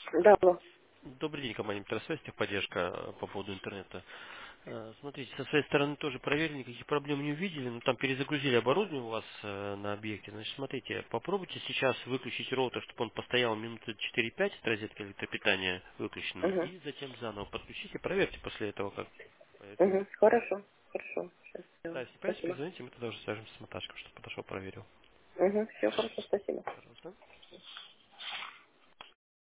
Да, алло. Добрый день, компания Интерсвязь, техподдержка по поводу интернета. Смотрите, со своей стороны тоже проверили, никаких проблем не увидели, но там перезагрузили оборудование у вас на объекте. Значит, смотрите, попробуйте сейчас выключить роутер, чтобы он постоял минуты 4-5 с розеткой электропитания выключенной, Угу. и затем заново подключите, проверьте после этого, как пойдет. Угу. Хорошо. Хорошо. Сейчас Да, сделаю. если появится, Спасибо. перезвоните, мы тогда уже свяжемся с монтажкой, чтобы подошел, проверил. Угу. Все хорошо, спасибо. Пожалуйста.